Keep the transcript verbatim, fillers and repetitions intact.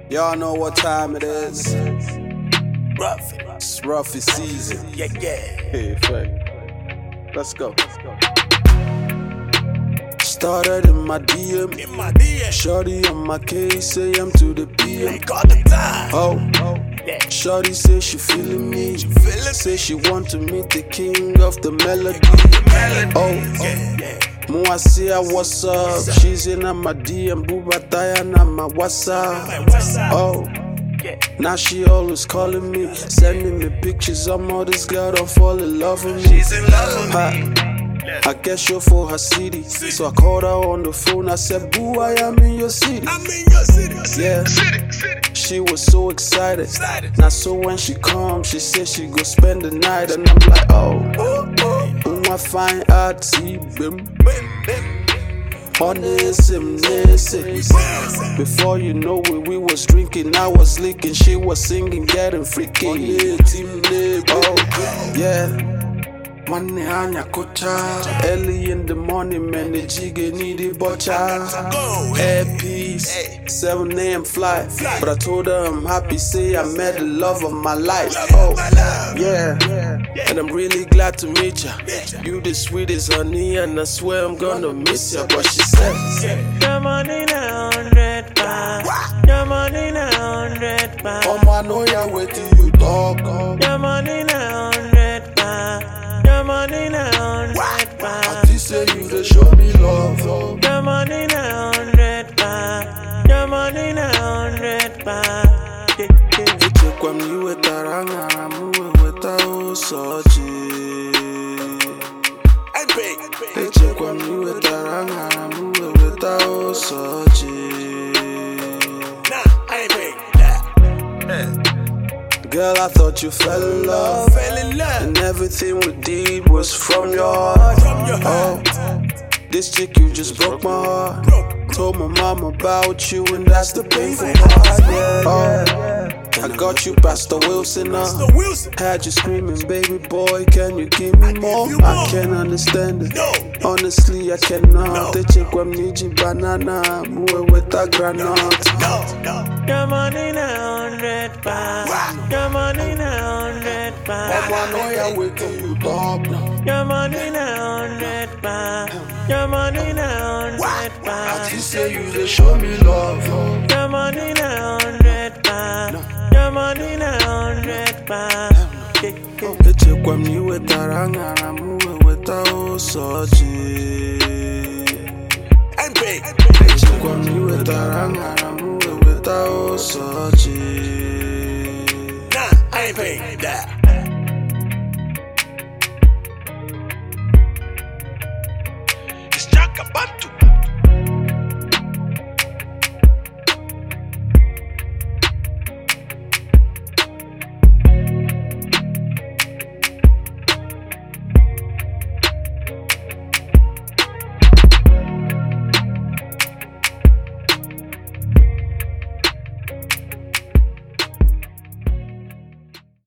Y'all know what time it is. Rough. It's Ruffy season. Yeah, yeah. Hey, Frank. Let's go. Started in my D M. In my D M. Shorty on my case, A M to the P M. Ain't got the time. Oh, Yeah. Shorty say she feeling me. She feeling Say she want to meet the king of the melody. the melody. Oh, Yeah, yeah. Muasia, what's up? She's in my D M. Bubataya na my WhatsApp. Like, what's up? Oh. Yeah. Now she always calling me, sending me pictures. I'm all this girl don't fall in love with me. She's in love with Ha. me. I guess you're for her city. So I called her on the phone. I said, boo, I am in your city. I'm in your city. Yeah. City, city. She was so excited. Excited. Now so when she comes, she said she go spend the night. And I'm like, oh, Oh, oh. oh, I find out, see, bim. Bim, bim. Honestly, before you know it, we was drinking, I was leaking, she was singing, getting freaky. Oh, yeah. Money anya kocha. Early in the morning, man, the jiggy need the butcher. Go. Airpiece, seven A M flight. But I told her I'm happy, say I met the love of my life. Oh, yeah. And I'm really glad to meet ya. You the sweetest honey, and I swear I'm gonna miss ya. But she said, Your money na hundred pounds. Your money na hundred pounds. oh, I know ya wait till you talk. Your money na hundred pounds. Your money na hundred I pounds. just say you to show me love. Oh. Your money na hundred pounds. Your money na hundred pounds. Eche kwa mniwe taranga, muwe weta usoji. And big. Eche kwa mniwe taranga, muwe weta usoji. Nah, I ain't big. Nah. Girl, I thought you fell in love, Fell in love. and everything we did was from your heart. From your heart. Oh, this chick, you just broke my heart. Broke. Told my mom about you, and that's the painful part. Yeah, oh, I got you, Pastor Wilson. Uh. The Wilson. Had you screaming, baby boy, can you give me more? you more. I can't understand it. No. Honestly, I cannot. No. Te check kwa mniji banana, muwe weta granite. No, no. Your money na hundred pounds. Your money na hundred pounds. I know ya wait till you talk. Your money na hundred pounds. Your money na hundred I pounds. just say you just show me love. Oh. Your money na hundred pounds. Your money na hundred pounds. Eche kwa mniwe taranga, muwe weta usoji. And big. Eche kwa mniwe taranga, muwe weta usoji. Nah, I ain't big. Nah.